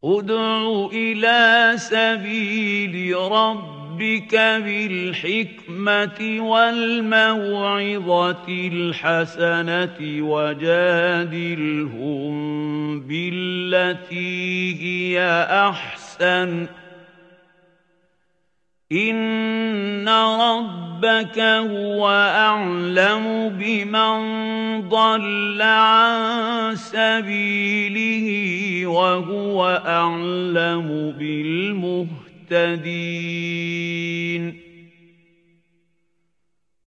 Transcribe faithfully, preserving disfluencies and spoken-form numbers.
ادْعُ إِلَىٰ سَبِيلِ رَبِّكَ بِالْحِكْمَةِ وَالْمَوْعِظَةِ الْحَسَنَةِ وَجَادِلْهُم بِالَّتِي هِيَ أَحْسَنُ ۚ إِنَّ رَبَّكَ هُوَ أَعْلَمُ بِمَن ضَلَّ عَن سَبِيلِهِ وَهُوَ أَعْلَمُ بِالْمُهْتَدِينَ